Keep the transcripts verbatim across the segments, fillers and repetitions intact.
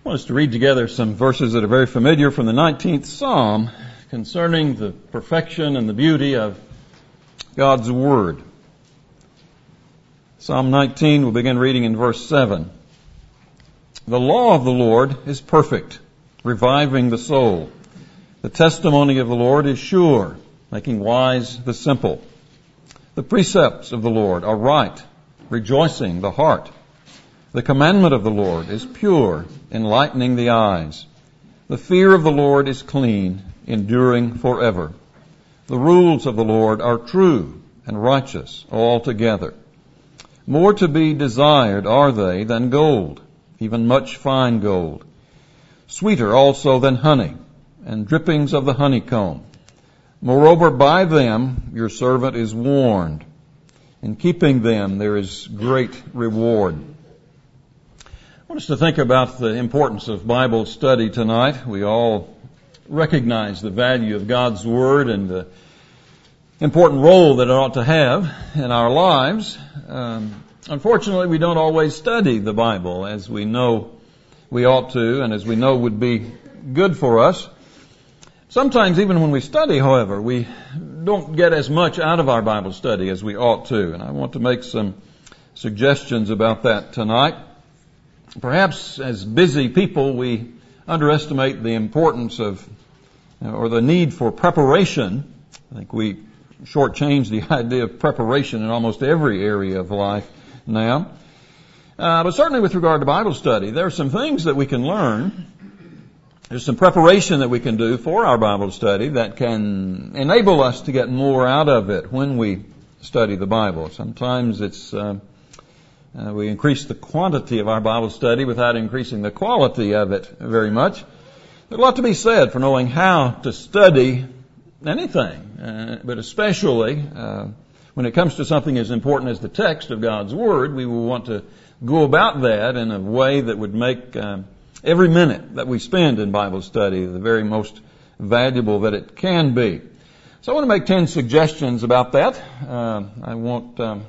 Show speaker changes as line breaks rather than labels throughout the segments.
I want us to read together some verses that are very familiar from the nineteenth Psalm concerning the perfection and the beauty of God's Word. Psalm nineteen, we'll begin reading in verse seven. The law of the Lord is perfect, reviving the soul. The testimony of the Lord is sure, making wise the simple. The precepts of the Lord are right, rejoicing the heart. The commandment of the Lord is pure, enlightening the eyes. The fear of the Lord is clean, enduring forever. The rules of the Lord are true and righteous altogether. More to be desired are they than gold, even much fine gold. Sweeter also than honey, and drippings of the honeycomb. Moreover, by them your servant is warned. In keeping them there is great reward. I want us to think about the importance of Bible study tonight. We all recognize the value of God's Word and the important role that it ought to have in our lives. Um, unfortunately, we don't always study the Bible as we know we ought to and as we know would be good for us. Sometimes even when we study, however, we don't get as much out of our Bible study as we ought to. And I want to make some suggestions about that tonight. Perhaps as busy people, we underestimate the importance of, or the need for preparation. I think we shortchange the idea of preparation in almost every area of life now. Uh, but certainly with regard to Bible study, there are some things that we can learn. There's some preparation that we can do for our Bible study that can enable us to get more out of it when we study the Bible. Sometimes it's uh, uh, we increase the quantity of our Bible study without increasing the quality of it very much. There's a lot to be said for knowing how to study anything, uh, but especially uh, when it comes to something as important as the text of God's Word, we will want to go about that in a way that would make uh, every minute that we spend in Bible study the very most valuable that it can be. So I want to make ten suggestions about that. Uh, I won't um,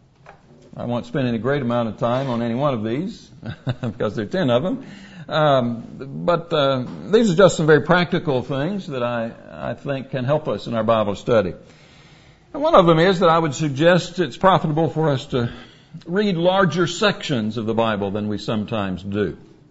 I won't spend any great amount of time on any one of these because there are ten of them. Um, but uh, these are just some very practical things that I, I think can help us in our Bible study. And one of them is that I would suggest it's profitable for us to read larger sections of the Bible than we sometimes do.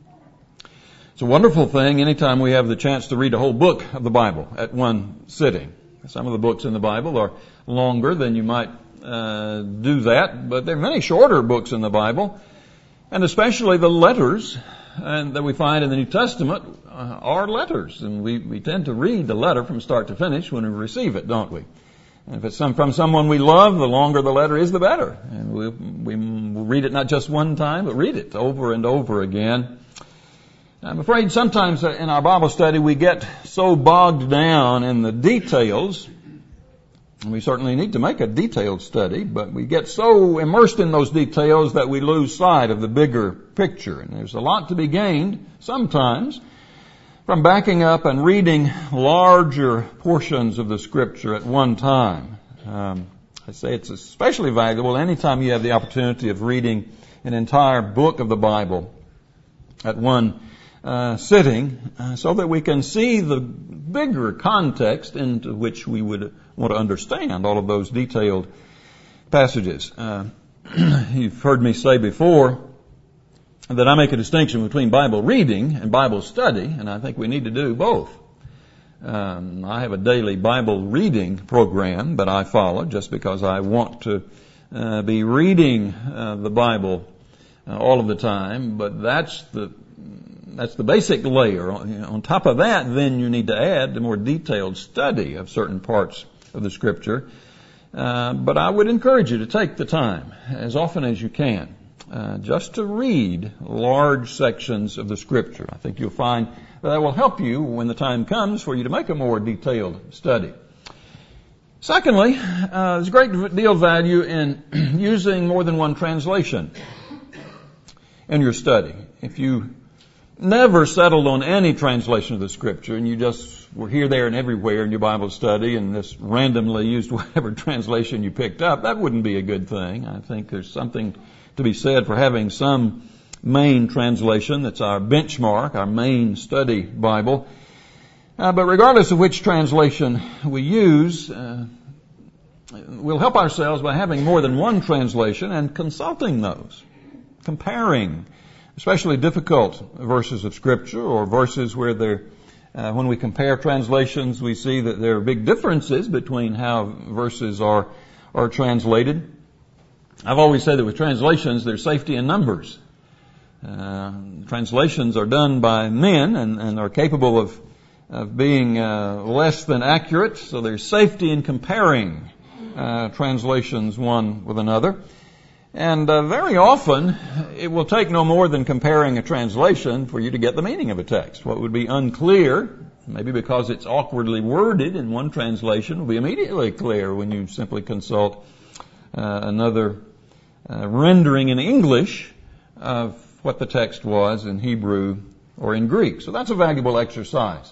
It's a wonderful thing anytime we have the chance to read a whole book of the Bible at one sitting. Some of the books in the Bible are longer than you might uh, do that, but there are many shorter books in the Bible, and especially the letters and that we find in the New Testament uh, are letters, and we, we tend to read the letter from start to finish when we receive it, don't we? And if it's some, from someone we love, the longer the letter is, the better. And we, we we'll read it not just one time, but read it over and over again. I'm afraid sometimes in our Bible study we get so bogged down in the details, and we certainly need to make a detailed study, but we get so immersed in those details that we lose sight of the bigger picture. And there's a lot to be gained sometimes from backing up and reading larger portions of the Scripture at one time. Um, I say it's especially valuable anytime you have the opportunity of reading an entire book of the Bible at one Uh, sitting, uh, so that we can see the bigger context into which we would want to understand all of those detailed passages. Uh, you've heard me say before that I make a distinction between Bible reading and Bible study, and I think we need to do both. Um, I have a daily Bible reading program that I follow just because I want to uh, be reading uh, the Bible uh, all of the time, but that's the That's the basic layer. On top of that, then you need to add the more detailed study of certain parts of the Scripture. Uh, but I would encourage you to take the time, as often as you can, uh, just to read large sections of the Scripture. I think you'll find that, that will help you when the time comes for you to make a more detailed study. Secondly, uh, there's a great deal of value in using more than one translation in your study. If you never settled on any translation of the Scripture and you just were here, there, and everywhere in your Bible study and just randomly used whatever translation you picked up, that wouldn't be a good thing. I think there's something to be said for having some main translation that's our benchmark, our main study Bible. Uh, but regardless of which translation we use, uh, we'll help ourselves by having more than one translation and consulting those, comparing, especially difficult verses of Scripture or verses where they're, uh, when we compare translations, we see that there are big differences between how verses are, are translated. I've always said that with translations, there's safety in numbers. Uh, translations are done by men and, and are capable of of being uh, less than accurate, so there's safety in comparing uh, translations one with another. And uh, very often, it will take no more than comparing a translation for you to get the meaning of a text. What would be unclear, maybe because it's awkwardly worded in one translation, will be immediately clear when you simply consult uh, another uh, rendering in English of what the text was in Hebrew or in Greek. So that's a valuable exercise.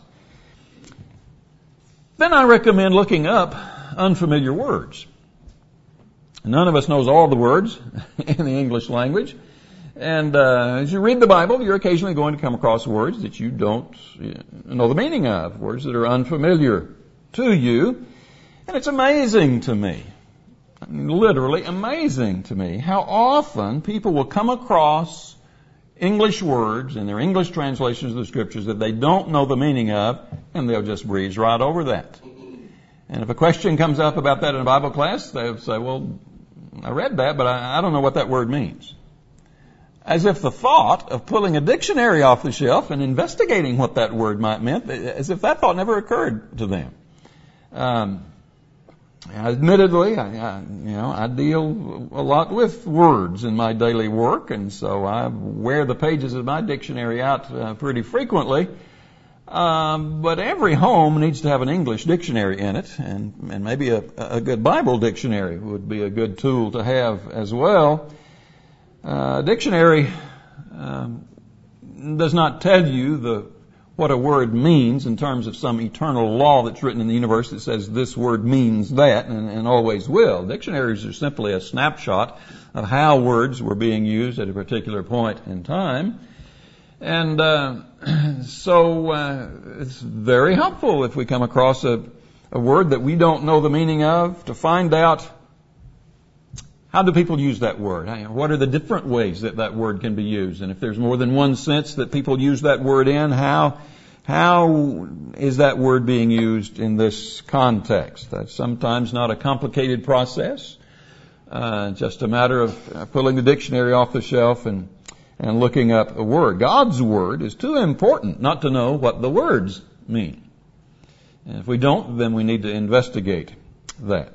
Then I recommend looking up unfamiliar words. None of us knows all the words in the English language. And uh, as you read the Bible, you're occasionally going to come across words that you don't know the meaning of, words that are unfamiliar to you. And it's amazing to me, I mean, literally amazing to me, how often people will come across English words in their English translations of the Scriptures that they don't know the meaning of, and they'll just breeze right over that. And if a question comes up about that in a Bible class, they'll say, well, I read that, but I, I don't know what that word means. As if the thought of pulling a dictionary off the shelf and investigating what that word might mean, as if that thought never occurred to them. Um, Admittedly, I, I, you know, I deal a lot with words in my daily work, and so I wear the pages of my dictionary out uh, pretty frequently. Um, but every home needs to have an English dictionary in it, and, and maybe a, a good Bible dictionary would be a good tool to have as well. Uh, a dictionary um, does not tell you the what a word means in terms of some eternal law that's written in the universe that says this word means that and, and always will. Dictionaries are simply a snapshot of how words were being used at a particular point in time. And uh, so uh, it's very helpful if we come across a, a word that we don't know the meaning of to find out how do people use that word? What are the different ways that that word can be used? And if there's more than one sense that people use that word in, how how is that word being used in this context? That's sometimes not a complicated process, uh, just a matter of pulling the dictionary off the shelf and and looking up a word. God's word is too important not to know what the words mean. And if we don't, then we need to investigate that.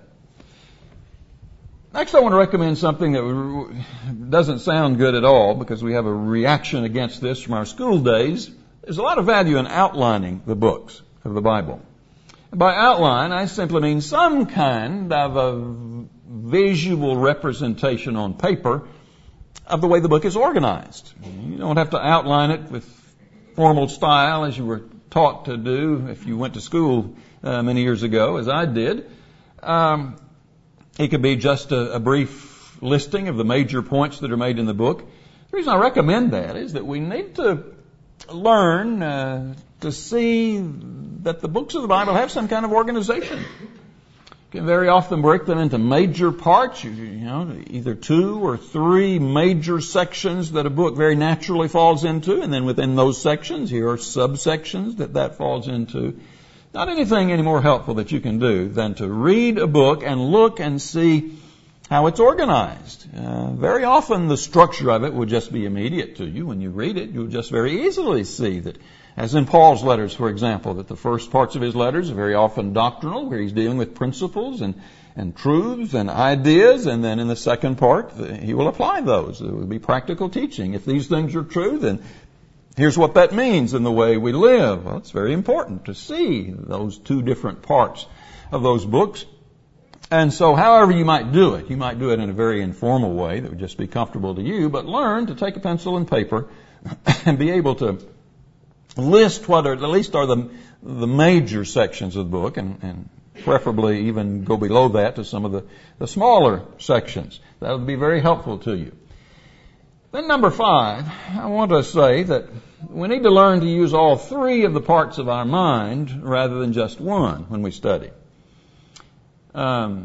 Next, I want to recommend something that doesn't sound good at all because we have a reaction against this from our school days. There's a lot of value in outlining the books of the Bible. By outline, I simply mean some kind of a visual representation on paper of the way the book is organized. You don't have to outline it with formal style as you were taught to do if you went to school uh, many years ago, as I did. Um, It could be just a, a brief listing of the major points that are made in the book. The reason I recommend that is that we need to learn uh, to see that the books of the Bible have some kind of organization. You can very often break them into major parts, you, you know, either two or three major sections that a book very naturally falls into, and then within those sections, here are subsections that that falls into. Not anything any more helpful that you can do than to read a book and look and see how it's organized. Uh, very often the structure of it will just be immediate to you. When you read it, you'll just very easily see that, as in Paul's letters, for example, that the first parts of his letters are very often doctrinal, where he's dealing with principles and, and truths and ideas, and then in the second part, he will apply those. It will be practical teaching. If these things are true, then here's what that means in the way we live. Well, it's very important to see those two different parts of those books. And so however you might do it, you might do it in a very informal way that would just be comfortable to you, but learn to take a pencil and paper and be able to list what are, at least are the, the major sections of the book, and, and preferably even go below that to some of the, the smaller sections. That would be very helpful to you. Then number five, I want to say that we need to learn to use all three of the parts of our mind rather than just one when we study. Um,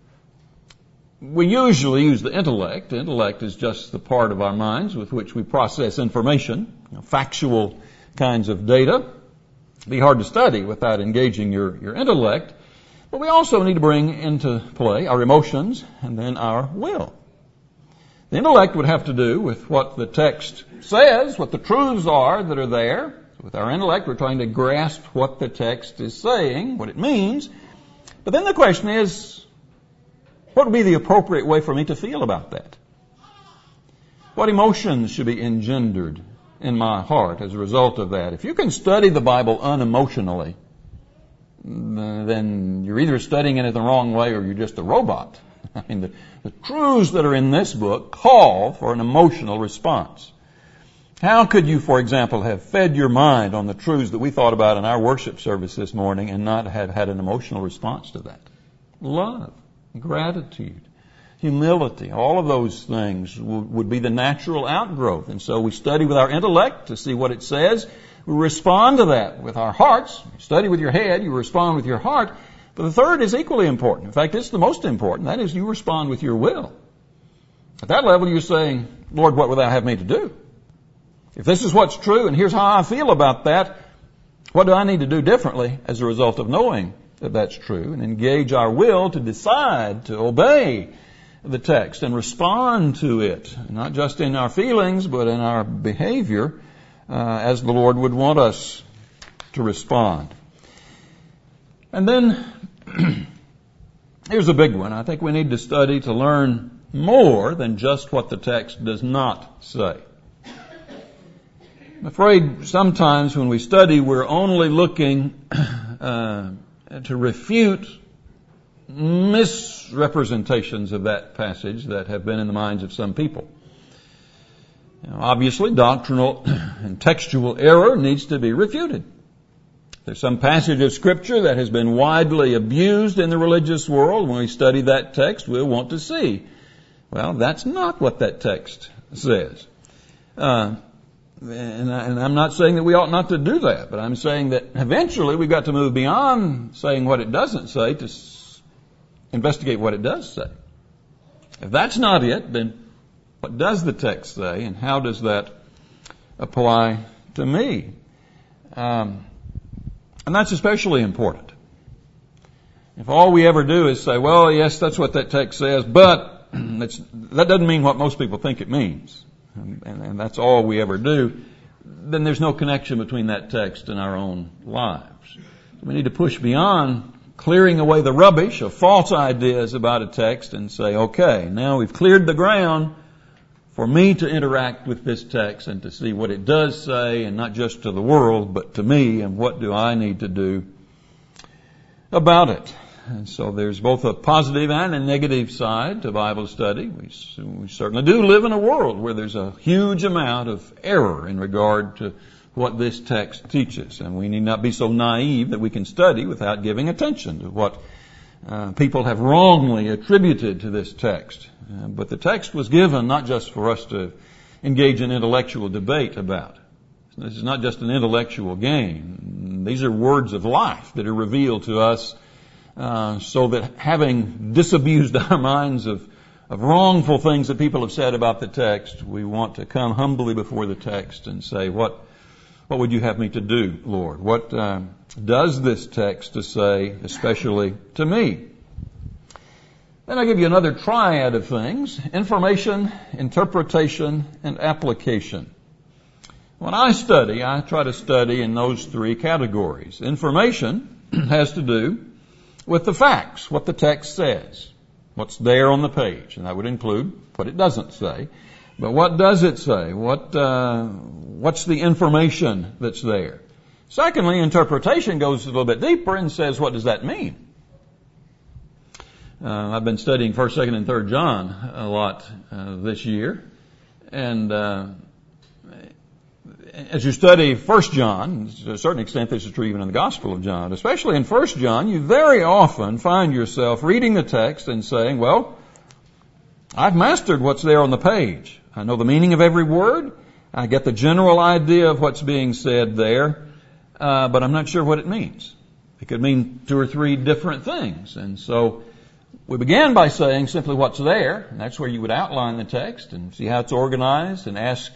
we usually use the intellect. The intellect is just the part of our minds with which we process information, you know, factual kinds of data. It'd be hard to study without engaging your, your intellect. But we also need to bring into play our emotions and then our will. The intellect would have to do with what the text says, what the truths are that are there. With our intellect, we're trying to grasp what the text is saying, what it means. But then the question is, what would be the appropriate way for me to feel about that? What emotions should be engendered in my heart as a result of that? If you can study the Bible unemotionally, then you're either studying it the wrong way or you're just a robot. I mean, the, the truths that are in this book call for an emotional response. How could you, for example, have fed your mind on the truths that we thought about in our worship service this morning and not have had an emotional response to that? Love, gratitude, humility, all of those things w- would be the natural outgrowth. And so we study with our intellect to see what it says. We respond to that with our hearts. You study with your head, you respond with your heart. But the third is equally important. In fact, it's the most important. That is, you respond with your will. At that level, you're saying, Lord, what would thou have me to do? If this is what's true, and here's how I feel about that, what do I need to do differently as a result of knowing that that's true? And engage our will to decide to obey the text and respond to it, not just in our feelings, but in our behavior, uh, as the Lord would want us to respond. And then, here's a big one. I think we need to study to learn more than just what the text does not say. I'm afraid sometimes when we study, we're only looking uh, to refute misrepresentations of that passage that have been in the minds of some people. You know, obviously, doctrinal and textual error needs to be refuted. There's some passage of Scripture that has been widely abused in the religious world. When we study that text, we'll want to see, well, that's not what that text says. Uh, and, I, and I'm not saying that we ought not to do that, but I'm saying that eventually we've got to move beyond saying what it doesn't say to s- investigate what it does say. If that's not it, then what does the text say, and how does that apply to me? Um, And that's especially important. If all we ever do is say, well, yes, that's what that text says, but it's, that doesn't mean what most people think it means, and, and, and that's all we ever do, then there's no connection between that text and our own lives. So we need to push beyond clearing away the rubbish of false ideas about a text and say, okay, now we've cleared the ground for me to interact with this text and to see what it does say, and not just to the world, but to me, and what do I need to do about it. And so there's both a positive and a negative side to Bible study. We, we certainly do live in a world where there's a huge amount of error in regard to what this text teaches, and we need not be so naive that we can study without giving attention to what uh, people have wrongly attributed to this text. Uh, but the text was given not just for us to engage in intellectual debate about. This is not just an intellectual game. These are words of life that are revealed to us uh, so that having disabused our minds of, of wrongful things that people have said about the text, we want to come humbly before the text and say, what what would you have me to do, Lord? What uh, does this text to say, especially to me? Then I give you another triad of things: information, interpretation, and application. When I study, I try to study in those three categories. Information has to do with the facts, what the text says, what's there on the page, and that would include what it doesn't say. But what does it say? What uh, what's the information that's there? Secondly, interpretation goes a little bit deeper and says, what does that mean? Uh, I've been studying First, Second, and Third John a lot uh, this year, and uh, as you study First John, to a certain extent this is true even in the Gospel of John, especially in First John, you very often find yourself reading the text and saying, well, I've mastered what's there on the page. I know the meaning of every word. I get the general idea of what's being said there, uh, but I'm not sure what it means. It could mean two or three different things. And so we began by saying simply what's there, and that's where you would outline the text and see how it's organized and ask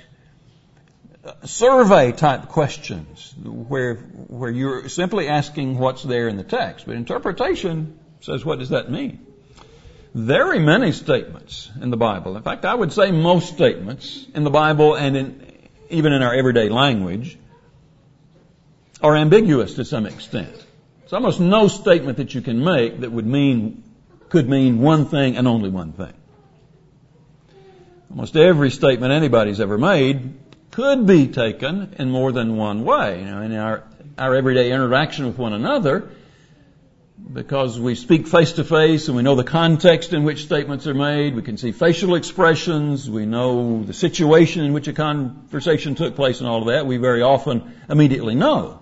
survey-type questions where where you're simply asking what's there in the text. But interpretation says, what does that mean? Very many statements in the Bible, in fact, I would say most statements in the Bible and in, even in our everyday language, are ambiguous to some extent. There's almost no statement that you can make that would mean, could mean one thing and only one thing. Almost every statement anybody's ever made could be taken in more than one way. You know, in our, our everyday interaction with one another, because we speak face to face and we know the context in which statements are made, we can see facial expressions, we know the situation in which a conversation took place and all of that, we very often immediately know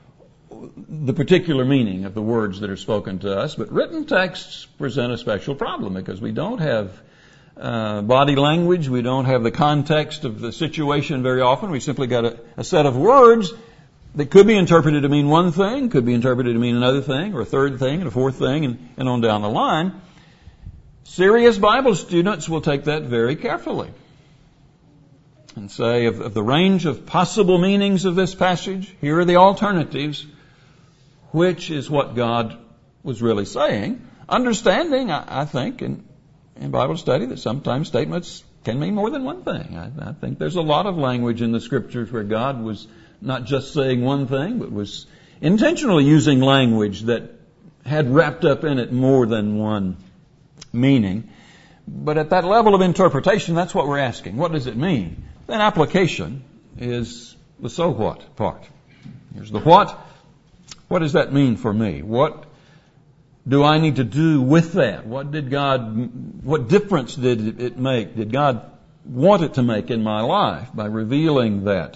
the particular meaning of the words that are spoken to us. But written texts present a special problem because we don't have Uh, body language. We don't have the context of the situation very often. We simply got a, a set of words that could be interpreted to mean one thing, could be interpreted to mean another thing, or a third thing, and a fourth thing, and, and on down the line. Serious Bible students will take that very carefully and say, of, of the range of possible meanings of this passage, here are the alternatives. Which is what God was really saying? Understanding, I, I think, and in Bible study that sometimes statements can mean more than one thing. I, I think there's a lot of language in the Scriptures where God was not just saying one thing, but was intentionally using language that had wrapped up in it more than one meaning. But at that level of interpretation, that's what we're asking. What does it mean? Then application is the so what part. Here's the what. What does that mean for me? What do I need to do with that? What did God, what difference did it make? Did God want it to make in my life by revealing that?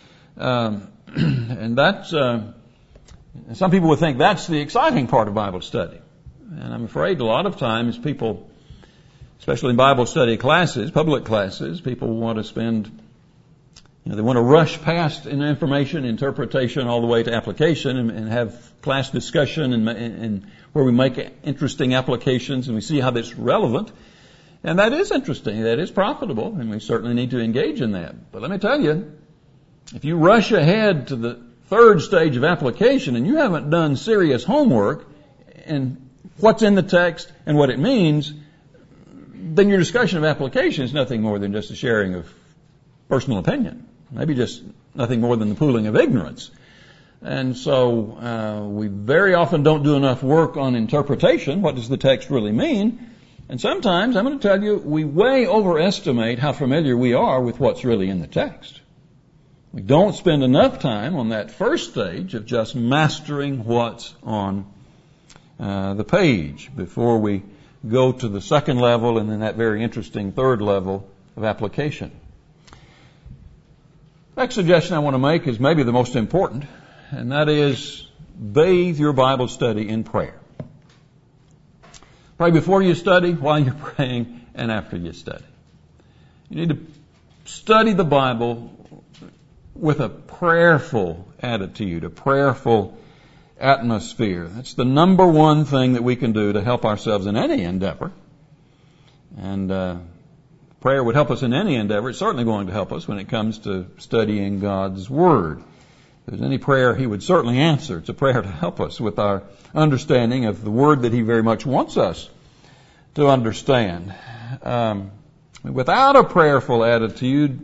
Um, and that's, uh, some people would think that's the exciting part of Bible study. And I'm afraid a lot of times people, especially in Bible study classes, public classes, people want to spend, you know, they want to rush past information, interpretation, all the way to application and, and have class discussion and, and where we make interesting applications and we see how that's relevant. And that is interesting. That is profitable, and we certainly need to engage in that. But let me tell you, if you rush ahead to the third stage of application and you haven't done serious homework and what's in the text and what it means, then your discussion of application is nothing more than just a sharing of personal opinion. Maybe just nothing more than the pooling of ignorance. And so uh, we very often don't do enough work on interpretation. What does the text really mean? And sometimes, I'm going to tell you, we way overestimate how familiar we are with what's really in the text. We don't spend enough time on that first stage of just mastering what's on uh, the page before we go to the second level and then that very interesting third level of application. Next suggestion I want to make is maybe the most important, and that is bathe your Bible study in prayer. Pray before you study, while you're praying, and after you study. You need to study the Bible with a prayerful attitude, a prayerful atmosphere. That's the number one thing that we can do to help ourselves in any endeavor. And uh, prayer would help us in any endeavor. It's certainly going to help us when it comes to studying God's Word. If there's any prayer He would certainly answer. It's a prayer to help us with our understanding of the Word that He very much wants us to understand. Um, without a prayerful attitude,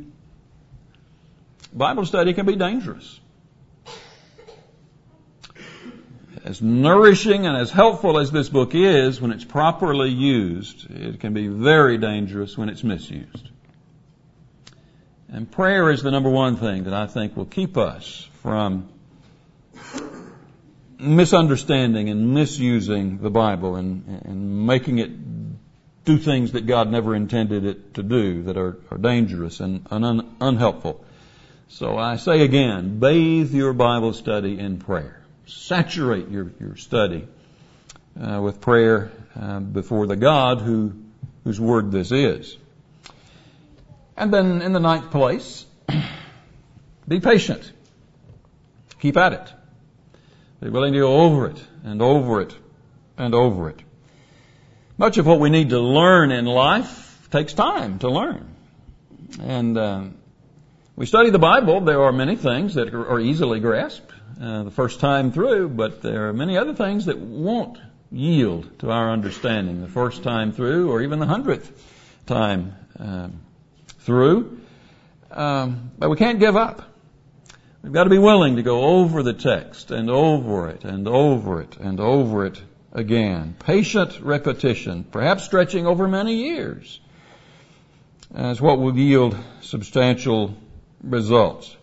Bible study can be dangerous. As nourishing and as helpful as this book is, when it's properly used, it can be very dangerous when it's misused. And prayer is the number one thing that I think will keep us from misunderstanding and misusing the Bible and, and making it do things that God never intended it to do that are, are dangerous and un, unhelpful. So I say again, bathe your Bible study in prayer. Saturate your, your study uh, with prayer uh, before the God who whose Word this is. And then in the ninth place, be patient. Keep at it. Be willing to go over it and over it and over it. Much of what we need to learn in life takes time to learn. And uh, we study the Bible, there are many things that are easily grasped uh, the first time through, but there are many other things that won't yield to our understanding the first time through, or even the hundredth time um, through. Um, but we can't give up. We've got to be willing to go over the text and over it and over it and over it again. Patient repetition, perhaps stretching over many years, is what will yield substantial results.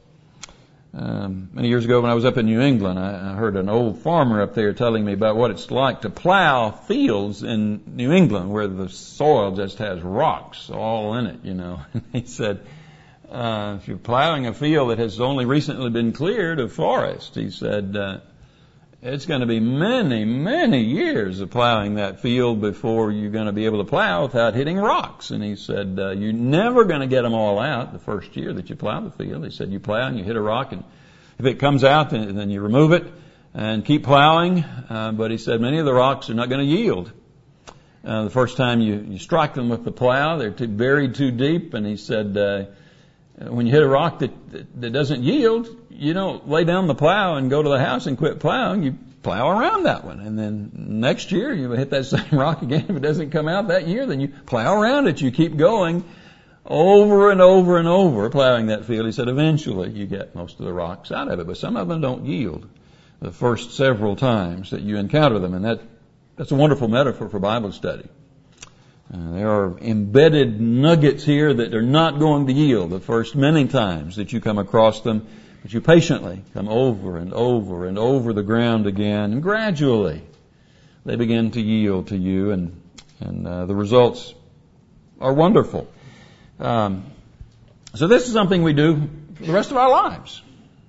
Um, many years ago when I was up in New England, I, I heard an old farmer up there telling me about what it's like to plow fields in New England where the soil just has rocks all in it, you know. And he said, uh, if you're plowing a field that has only recently been cleared of forest, he said, uh, it's going to be many, many years of plowing that field before you're going to be able to plow without hitting rocks. And he said, uh, you're never going to get them all out the first year that you plow the field. He said, you plow and you hit a rock, and if it comes out, then, then you remove it and keep plowing. Uh, but he said many of the rocks are not going to yield. Uh, the first time you, you strike them with the plow, they're too, buried too deep. And he said, uh, when you hit a rock that, that, that doesn't yield, you don't lay down the plow and go to the house and quit plowing. You plow around that one. And then next year you hit that same rock again. If it doesn't come out that year, then you plow around it. You keep going over and over and over plowing that field. He said eventually you get most of the rocks out of it, but some of them don't yield the first several times that you encounter them. And that that's a wonderful metaphor for Bible study. Uh, there are embedded nuggets here that are not going to yield the first many times that you come across them, but you patiently come over and over and over the ground again, and gradually they begin to yield to you, and and uh, the results are wonderful. Um, so this is something we do for the rest of our lives.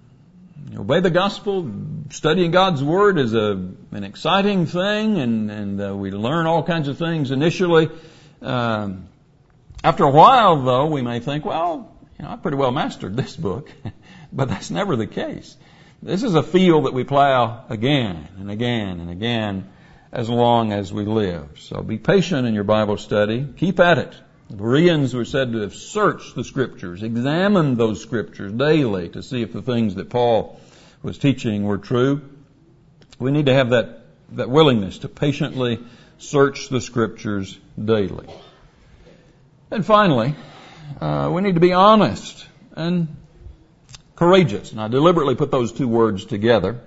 Obey the gospel, studying God's Word is a an exciting thing, and, and uh, we learn all kinds of things initially. Um, after a while, though, we may think, well, you know, I pretty well mastered this book, but that's never the case. This is a field that we plow again and again and again as long as we live. So be patient in your Bible study. Keep at it. The Bereans were said to have searched the Scriptures, examined those Scriptures daily to see if the things that Paul was teaching were true. We need to have that, that willingness to patiently search the Scriptures daily. And finally, uh, we need to be honest and courageous. And I deliberately put those two words together.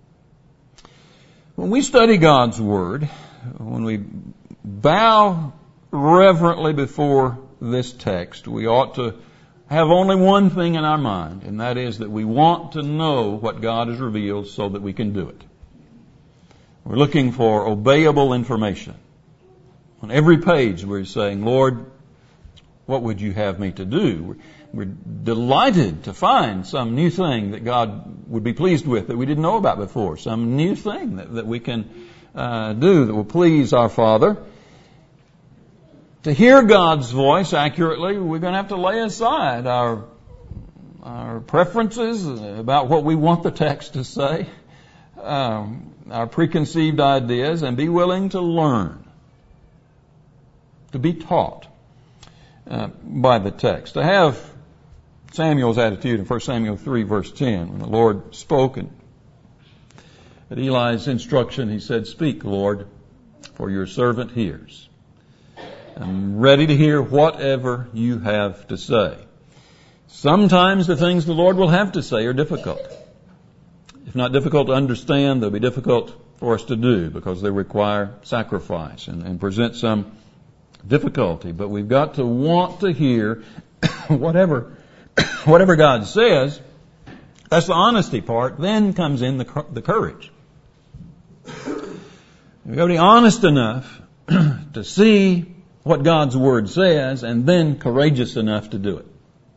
When we study God's Word, when we bow reverently before this text, we ought to have only one thing in our mind, and that is that we want to know what God has revealed so that we can do it. We're looking for obeyable information. On every page we're saying, Lord, what would you have me to do? We're delighted to find some new thing that God would be pleased with that we didn't know about before, some new thing that, that we can uh, do that will please our Father. To hear God's voice accurately, we're going to have to lay aside our our preferences about what we want the text to say, um, our preconceived ideas, and be willing to learn, to be taught uh, by the text. To have Samuel's attitude in First Samuel three, verse ten, when the Lord spoke, and at Eli's instruction, he said, "Speak, Lord, for your servant hears. I'm ready to hear whatever you have to say." Sometimes the things the Lord will have to say are difficult. If not difficult to understand, they'll be difficult for us to do because they require sacrifice and, and present some difficulty. But we've got to want to hear whatever, whatever God says. That's the honesty part. Then comes in the, the courage. We've got to be honest enough to see what God's Word says, and then courageous enough to do it.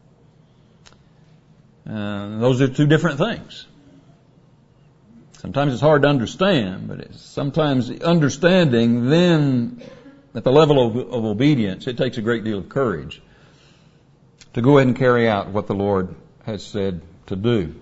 Uh, those are two different things. Sometimes it's hard to understand, but it's sometimes understanding, then at the level of, of obedience, it takes a great deal of courage to go ahead and carry out what the Lord has said to do.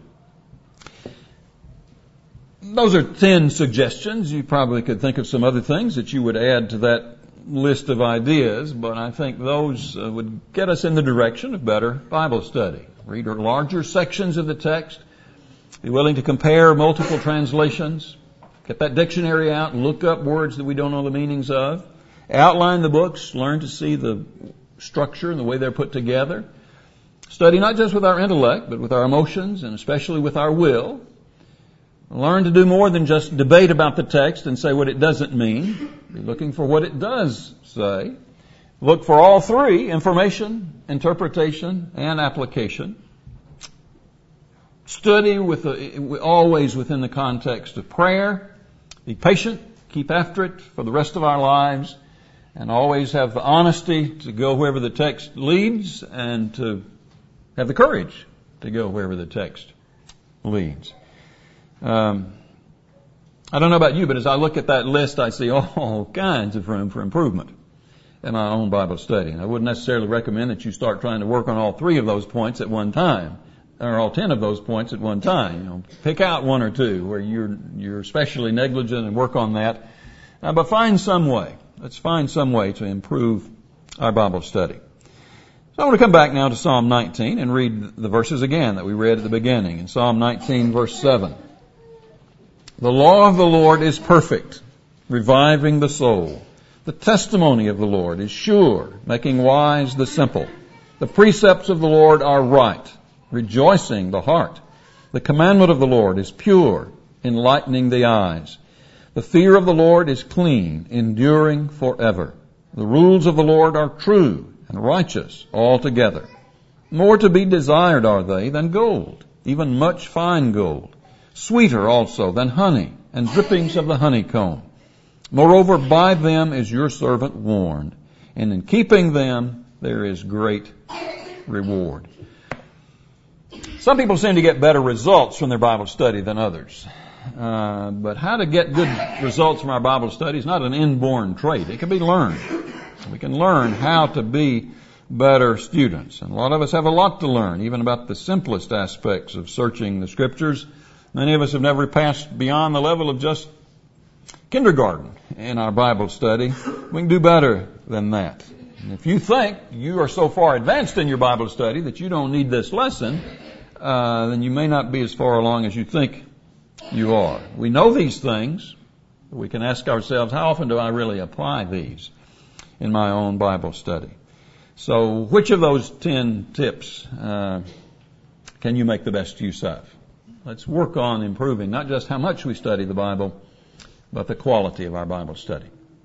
Those are ten suggestions. You probably could think of some other things that you would add to that list of ideas, but I think those uh, would get us in the direction of better Bible study. Read larger sections of the text. Be willing to compare multiple translations. Get that dictionary out and look up words that we don't know the meanings of. Outline the books. Learn to see the structure and the way they're put together. Study not just with our intellect, but with our emotions and especially with our will. Learn to do more than just debate about the text and say what it doesn't mean. Be looking for what it does say. Look for all three: information, interpretation, and application. Study with the, always within the context of prayer. Be patient. Keep after it for the rest of our lives. And always have the honesty to go wherever the text leads and to have the courage to go wherever the text leads. Um, I don't know about you, but as I look at that list, I see all kinds of room for improvement in my own Bible study. And I wouldn't necessarily recommend that you start trying to work on all three of those points at one time, or all ten of those points at one time. You know, pick out one or two where you're you're especially negligent and work on that. Uh, but find some way. Let's find some way to improve our Bible study. So I want to come back now to Psalm nineteen and read the verses again that we read at the beginning. In Psalm nineteen, verse seven. The law of the Lord is perfect, reviving the soul. The testimony of the Lord is sure, making wise the simple. The precepts of the Lord are right, rejoicing the heart. The commandment of the Lord is pure, enlightening the eyes. The fear of the Lord is clean, enduring forever. The rules of the Lord are true and righteous altogether. More to be desired are they than gold, even much fine gold. Sweeter also than honey and drippings of the honeycomb. Moreover, by them is your servant warned, and in keeping them there is great reward. Some people seem to get better results from their Bible study than others. Uh, but how to get good results from our Bible study is not an inborn trait. It can be learned. We can learn how to be better students. And a lot of us have a lot to learn, even about the simplest aspects of searching the Scriptures. Many of us have never passed beyond the level of just kindergarten in our Bible study. We can do better than that. And if you think you are so far advanced in your Bible study that you don't need this lesson, uh, then you may not be as far along as you think you are. We know these things. We can ask ourselves, how often do I really apply these in my own Bible study? So which of those ten tips uh, can you make the best use of? Let's work on improving not just how much we study the Bible, but the quality of our Bible study.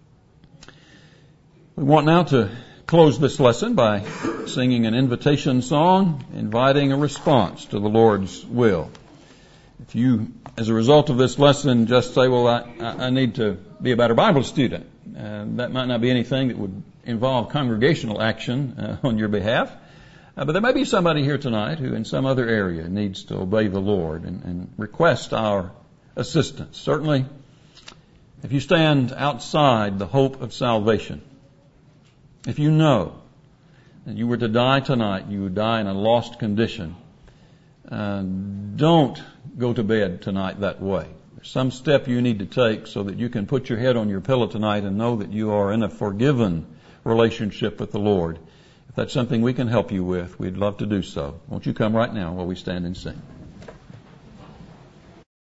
We want now to close this lesson by singing an invitation song, inviting a response to the Lord's will. If you, as a result of this lesson, just say, well, I, I need to be a better Bible student, uh, that might not be anything that would involve congregational action uh, on your behalf. Uh, but there may be somebody here tonight who in some other area needs to obey the Lord and, and request our assistance. Certainly, if you stand outside the hope of salvation, if you know that you were to die tonight, you would die in a lost condition, uh, don't go to bed tonight that way. There's some step you need to take so that you can put your head on your pillow tonight and know that you are in a forgiven relationship with the Lord. If that's something we can help you with, we'd love to do so. Won't you come right now while we stand and sing?